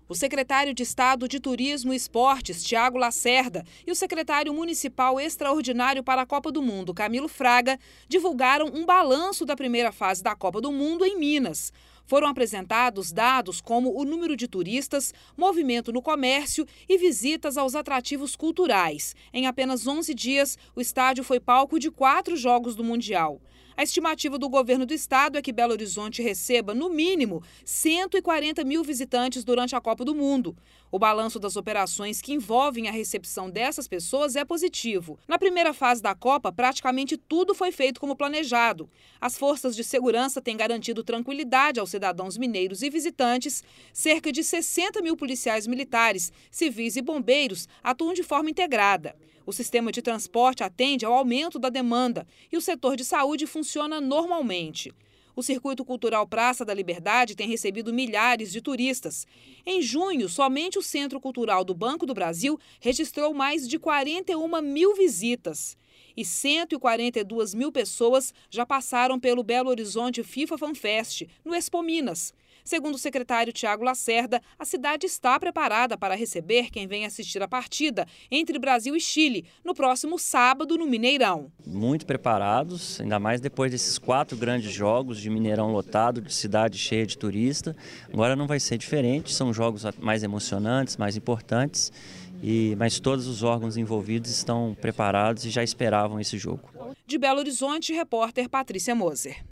O secretário de Estado de Turismo e Esportes, Tiago Lacerda, e o secretário municipal extraordinário para a Copa do Mundo, Camilo Fraga, divulgaram um balanço da primeira fase da Copa do Mundo em Minas. Foram apresentados dados como o número de turistas, movimento no comércio e visitas aos atrativos culturais. Em apenas 11 dias, o estádio foi palco de 4 jogos do Mundial. A estimativa do governo do estado é que Belo Horizonte receba, no mínimo, 140 mil visitantes durante a Copa do Mundo. O balanço das operações que envolvem a recepção dessas pessoas é positivo. Na primeira fase da Copa, praticamente tudo foi feito como planejado. As forças de segurança têm garantido tranquilidade aos cidadãos mineiros e visitantes. Cerca de 60 mil policiais militares, civis e bombeiros atuam de forma integrada. O sistema de transporte atende ao aumento da demanda e o setor de saúde funciona normalmente. O Circuito Cultural Praça da Liberdade tem recebido milhares de turistas. Em junho, somente o Centro Cultural do Banco do Brasil registrou mais de 41 mil visitas. E 142 mil pessoas já passaram pelo Belo Horizonte FIFA Fan Fest, no Expo Minas. Segundo o secretário Tiago Lacerda, a cidade está preparada para receber quem vem assistir a partida entre Brasil e Chile, no próximo sábado, no Mineirão. Muito preparados, ainda mais depois desses 4 grandes jogos de Mineirão lotado, de cidade cheia de turista. Agora não vai ser diferente, são jogos mais emocionantes, mais importantes, mas todos os órgãos envolvidos estão preparados e já esperavam esse jogo. De Belo Horizonte, repórter Patrícia Moser.